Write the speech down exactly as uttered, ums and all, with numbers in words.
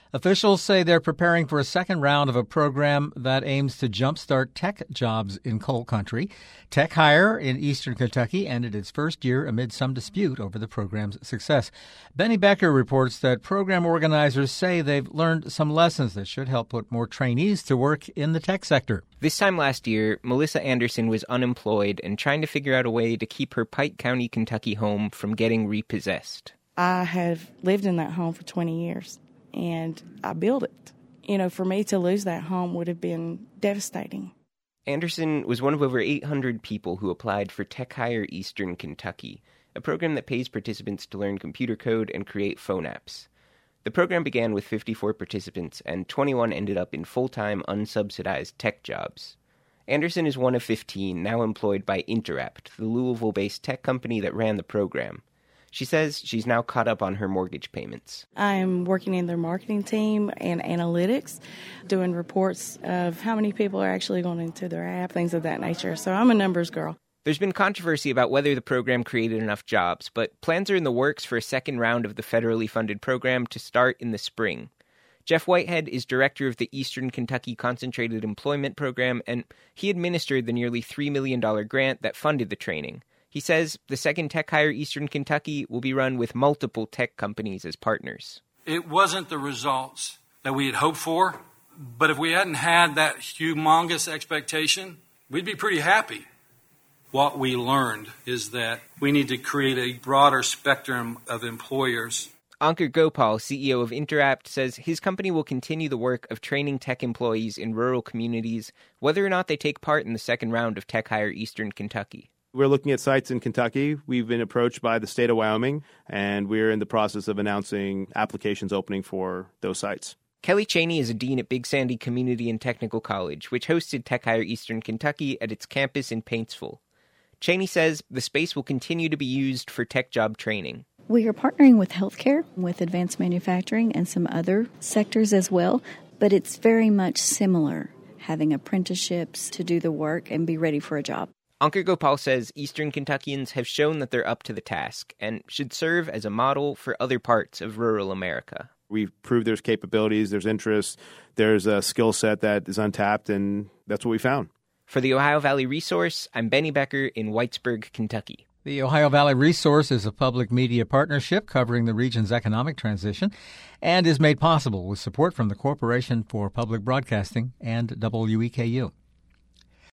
Officials say they're preparing for a second round of a program that aims to jumpstart tech jobs in coal country. Tech Hire in eastern Kentucky ended its first year amid some dispute over the program's success. Benny Becker reports that program organizers say they've learned some lessons that should help put more trainees to work in the tech sector. This time last year, Melissa Anderson was unemployed and trying to figure out a way to keep her Pike County, Kentucky home from getting repossessed. I have lived in that home for twenty years. And I built it. You know, for me to lose that home would have been devastating. Anderson was one of over eight hundred people who applied for Tech Hire Eastern Kentucky, a program that pays participants to learn computer code and create phone apps. The program began with fifty-four participants, and twenty-one ended up in full-time, unsubsidized tech jobs. Anderson is one of fifteen now employed by Interapt, the Louisville-based tech company that ran the program. She says she's now caught up on her mortgage payments. I'm working in their marketing team and analytics, doing reports of how many people are actually going into their app, things of that nature. So I'm a numbers girl. There's been controversy about whether the program created enough jobs, but plans are in the works for a second round of the federally funded program to start in the spring. Jeff Whitehead is director of the Eastern Kentucky Concentrated Employment Program, and he administered the nearly three million dollars grant that funded the training. He says the second Tech Hire Eastern Kentucky will be run with multiple tech companies as partners. It wasn't the results that we had hoped for, but if we hadn't had that humongous expectation, we'd be pretty happy. What we learned is that we need to create a broader spectrum of employers. Ankur Gopal, C E O of Interapt, says his company will continue the work of training tech employees in rural communities, whether or not they take part in the second round of Tech Hire Eastern Kentucky. We're looking at sites in Kentucky. We've been approached by the state of Wyoming, and we're in the process of announcing applications opening for those sites. Kelly Cheney is a dean at Big Sandy Community and Technical College, which hosted Tech Hire Eastern Kentucky at its campus in Paintsville. Cheney says the space will continue to be used for tech job training. We are partnering with healthcare, with advanced manufacturing, and some other sectors as well, but it's very much similar, having apprenticeships to do the work and be ready for a job. Ankur Gopal says Eastern Kentuckians have shown that they're up to the task and should serve as a model for other parts of rural America. We've proved there's capabilities, there's interest, there's a skill set that is untapped, and that's what we found. For the Ohio Valley Resource, I'm Benny Becker in Whitesburg, Kentucky. The Ohio Valley Resource is a public media partnership covering the region's economic transition and is made possible with support from the Corporation for Public Broadcasting and W E K U.